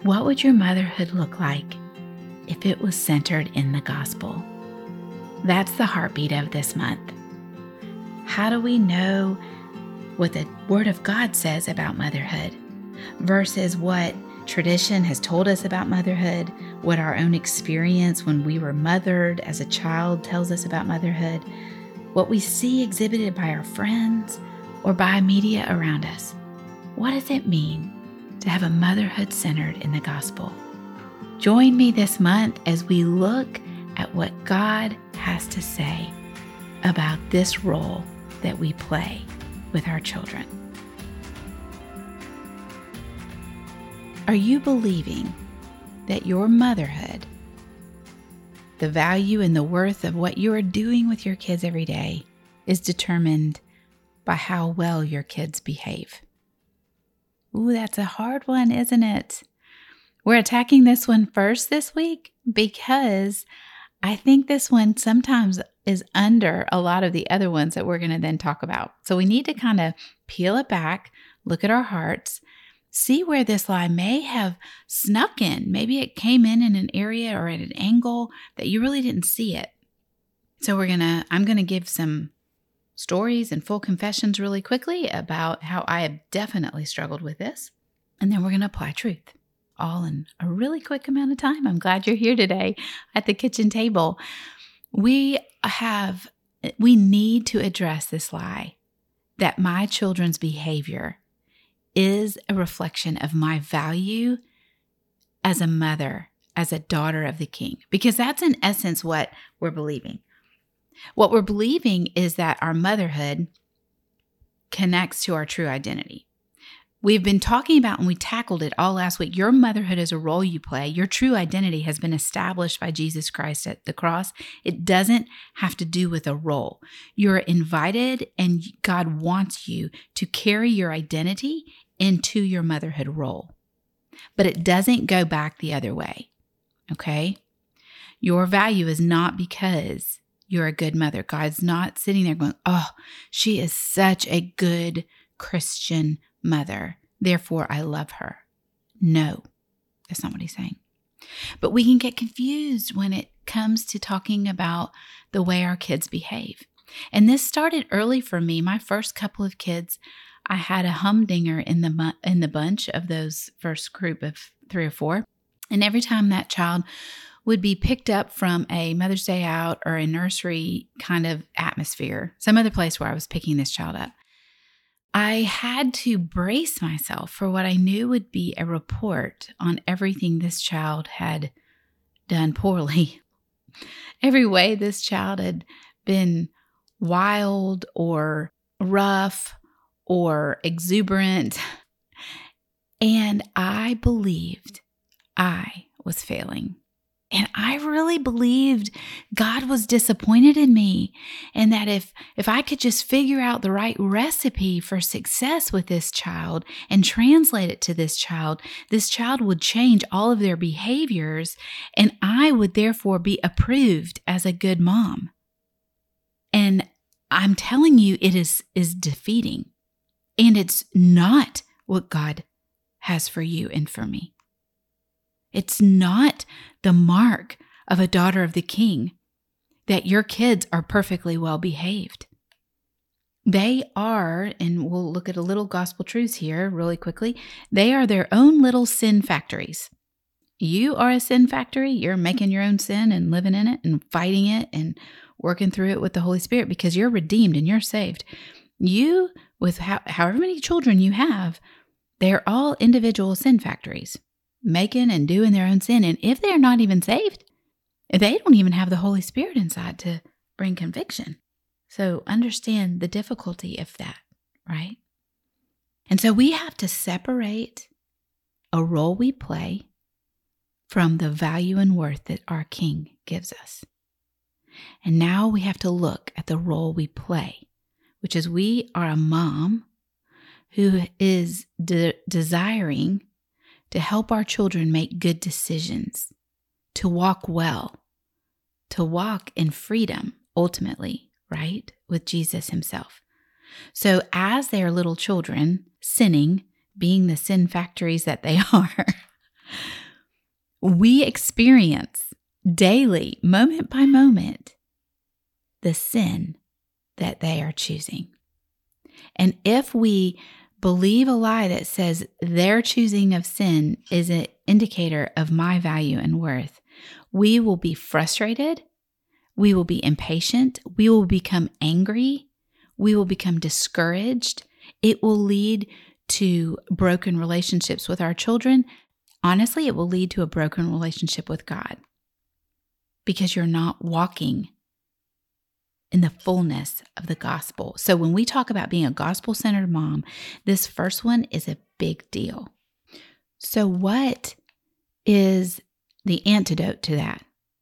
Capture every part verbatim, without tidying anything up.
What would your motherhood look like if it was centered in the gospel? That's the heartbeat of this month. How do we know what the Word of God says about motherhood versus what tradition has told us about motherhood, what our own experience when we were mothered as a child tells us about motherhood, what we see exhibited by our friends or by media around us? What does it mean to have a motherhood centered in the gospel? Join me this month as we look at what God has to say about this role that we play with our children. Are you believing that your motherhood, the value and the worth of what you are doing with your kids every day, is determined by how well your kids behave? Ooh, that's a hard one, isn't it? We're attacking this one first this week because I think this one sometimes is under a lot of the other ones that we're going to then talk about. So we need to kind of peel it back, look at our hearts, see where this lie may have snuck in. Maybe it came in in an area or at an angle that you really didn't see it. So we're going to, I'm going to give some stories and full confessions really quickly about how I have definitely struggled with this. And then we're going to apply truth all in a really quick amount of time. I'm glad you're here today at the kitchen table. We have, we need to address this lie that my children's behavior is a reflection of my value as a mother, as a daughter of the King, because that's in essence what we're believing. What we're believing is that our motherhood connects to our true identity. We've been talking about, and we tackled it all last week, your motherhood is a role you play. Your true identity has been established by Jesus Christ at the cross. It doesn't have to do with a role. You're invited, and God wants you to carry your identity into your motherhood role. But it doesn't go back the other way, okay? Your value is not because you're a good mother. God's not sitting there going, oh, she is such a good Christian mother, therefore I love her. No, that's not what he's saying. But we can get confused when it comes to talking about the way our kids behave. And this started early for me. My first couple of kids, I had a humdinger in the in the bunch of those first group of three or four. And every time that child would be picked up from a Mother's Day out or a nursery kind of atmosphere, some other place where I was picking this child up, I had to brace myself for what I knew would be a report on everything this child had done poorly. Every way this child had been wild or rough or exuberant. And I believed I was failing. And I really believed God was disappointed in me, and that if if I could just figure out the right recipe for success with this child and translate it to this child, this child would change all of their behaviors, and I would therefore be approved as a good mom. And I'm telling you, it is, is defeating. And it's not what God has for you and for me. It's not the mark of a daughter of the King that your kids are perfectly well behaved. They are, and we'll look at a little gospel truths here really quickly, they are their own little sin factories. You are a sin factory. You're making your own sin and living in it and fighting it and working through it with the Holy Spirit because you're redeemed and you're saved. You, with how, however many children you have, they're all individual sin factories, making and doing their own sin. And if they're not even saved, they don't even have the Holy Spirit inside to bring conviction. So understand the difficulty of that, right? And so we have to separate a role we play from the value and worth that our King gives us. And now we have to look at the role we play, which is we are a mom who is de- desiring to help our children make good decisions, to walk well, to walk in freedom, ultimately, right, with Jesus himself. So as they are little children, sinning, being the sin factories that they are, We experience daily, moment by moment, the sin that they are choosing. And if we believe a lie that says their choosing of sin is an indicator of my value and worth, we will be frustrated. We will be impatient. We will become angry. We will become discouraged. It will lead to broken relationships with our children. Honestly, it will lead to a broken relationship with God because you're not walking in the fullness of the gospel. So when we talk about being a gospel-centered mom, this first one is a big deal. So what is the antidote to that?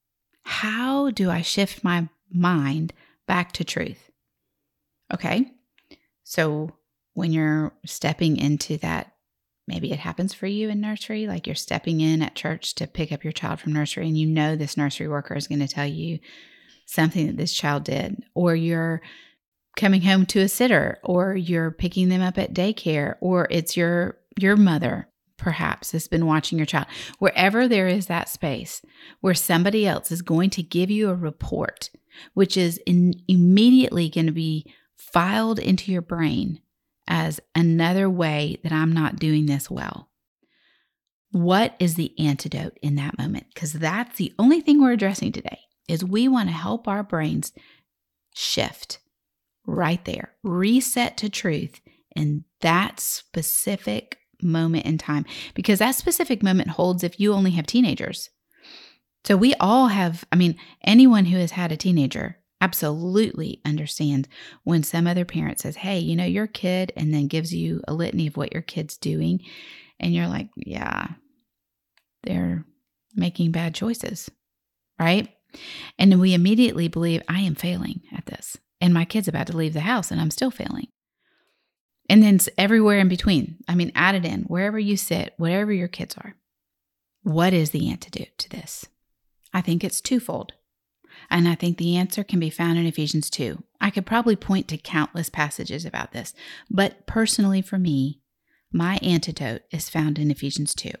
How do I shift my mind back to truth? Okay, so when you're stepping into that, maybe it happens for you in nursery, like you're stepping in at church to pick up your child from nursery and you know this nursery worker is going to tell you something that this child did, or you're coming home to a sitter, or you're picking them up at daycare, or it's your your mother perhaps has been watching your child. Wherever there is that space where somebody else is going to give you a report, which is in, immediately going to be filed into your brain as another way that I'm not doing this well. What is the antidote in that moment? Because that's the only thing we're addressing today, is we want to help our brains shift right there, reset to truth in that specific moment in time, because that specific moment holds if you only have teenagers. So we all have, I mean, anyone who has had a teenager absolutely understands when some other parent says, hey, you know, your kid, and then gives you a litany of what your kid's doing. And you're like, yeah, they're making bad choices, right? And then we immediately believe I am failing at this. And my kid's about to leave the house and I'm still failing. And then everywhere in between, I mean, add it in, wherever you sit, whatever your kids are. What is the antidote to this? I think it's twofold. And I think the answer can be found in Ephesians two. I could probably point to countless passages about this, but personally for me, my antidote is found in Ephesians two.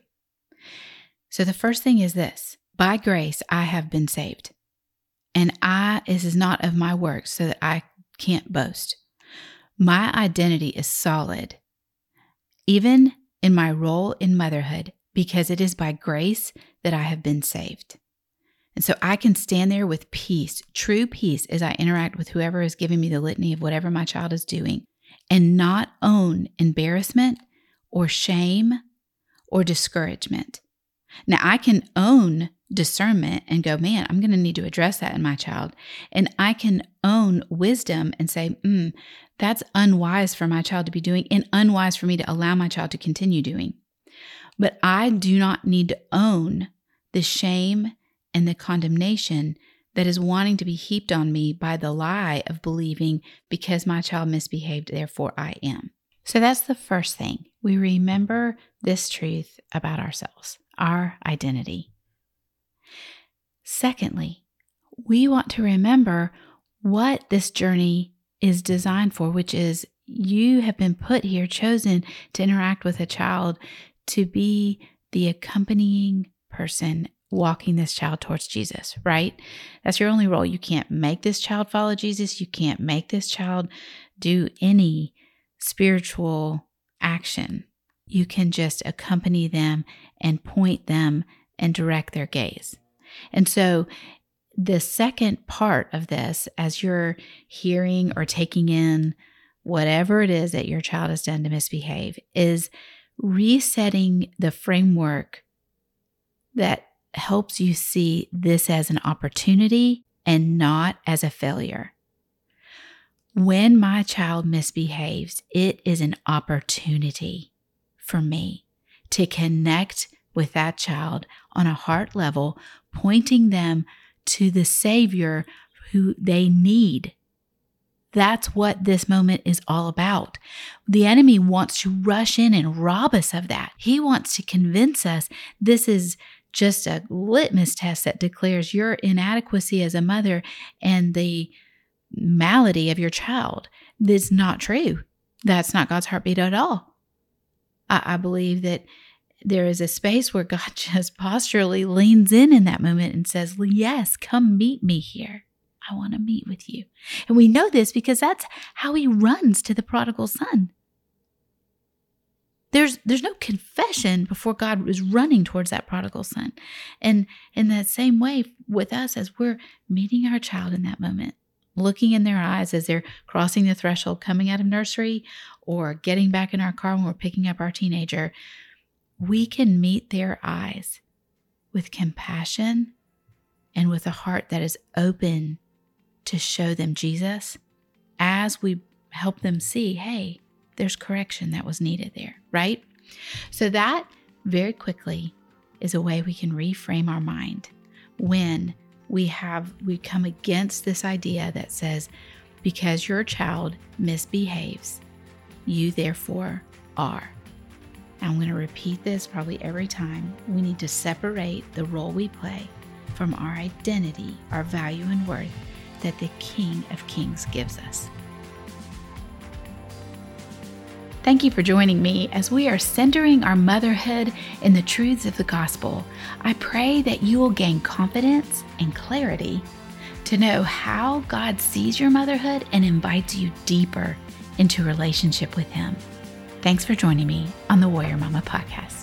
So the first thing is this: by grace, I have been saved. And I, this is not of my works, so that I can't boast. My identity is solid, even in my role in motherhood, because it is by grace that I have been saved. And so I can stand there with peace, true peace, as I interact with whoever is giving me the litany of whatever my child is doing, and not own embarrassment or shame or discouragement. Now, I can own discernment and go, man, I'm going to need to address that in my child. And I can own wisdom and say, mm, that's unwise for my child to be doing and unwise for me to allow my child to continue doing. But I do not need to own the shame and the condemnation that is wanting to be heaped on me by the lie of believing because my child misbehaved, therefore I am. So that's the first thing. We remember this truth about ourselves, our identity. Secondly, we want to remember what this journey is designed for, which is you have been put here, chosen to interact with a child, to be the accompanying person walking this child towards Jesus, right? That's your only role. You can't make this child follow Jesus. You can't make this child do any spiritual action. You can just accompany them and point them and direct their gaze. And so the second part of this, as you're hearing or taking in whatever it is that your child has done to misbehave, is resetting the framework that helps you see this as an opportunity and not as a failure. When my child misbehaves, it is an opportunity for me to connect with that child on a heart level, pointing them to the Savior who they need. That's what this moment is all about. The enemy wants to rush in and rob us of that. He wants to convince us this is just a litmus test that declares your inadequacy as a mother and the malady of your child. That's not true. That's not God's heartbeat at all. I, I believe that there is a space where God just posturally leans in in that moment and says, yes, come meet me here. I want to meet with you. And we know this because that's how he runs to the prodigal son. There's there's no confession before God is running towards that prodigal son. And in that same way with us, as we're meeting our child in that moment, looking in their eyes as they're crossing the threshold, coming out of nursery, or getting back in our car when we're picking up our teenager, we can meet their eyes with compassion and with a heart that is open to show them Jesus as we help them see, hey, there's correction that was needed there, right? So that very quickly is a way we can reframe our mind when we have, we come against this idea that says, because your child misbehaves, you therefore are. I'm going to repeat this probably every time. We need to separate the role we play from our identity, our value and worth that the King of Kings gives us. Thank you for joining me as we are centering our motherhood in the truths of the gospel. I pray that you will gain confidence and clarity to know how God sees your motherhood and invites you deeper into a relationship with Him. Thanks for joining me on the Warrior Mama podcast.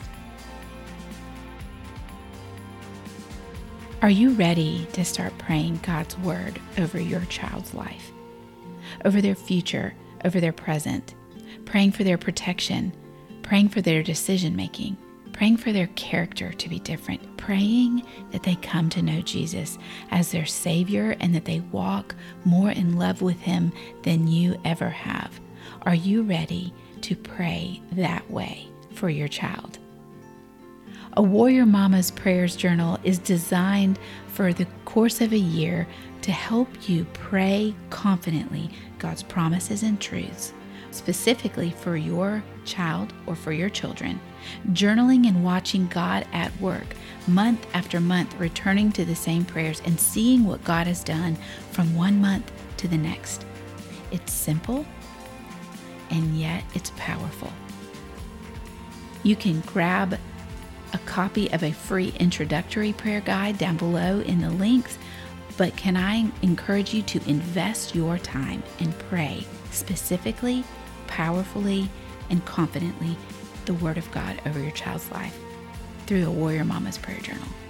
Are you ready to start praying God's word over your child's life, over their future, over their present, praying for their protection, praying for their decision making, praying for their character to be different, praying that they come to know Jesus as their Savior and that they walk more in love with Him than you ever have? Are you ready to pray that way for your child? A Warrior Mama's Prayers Journal is designed for the course of a year to help you pray confidently God's promises and truths, specifically for your child or for your children, journaling and watching God at work month after month, returning to the same prayers and seeing what God has done from one month to the next. It's simple, and yet it's powerful. You can grab a copy of a free introductory prayer guide down below in the links, but can I encourage you to invest your time and pray specifically, powerfully, and confidently the Word of God over your child's life through a Warrior Mama's Prayer Journal.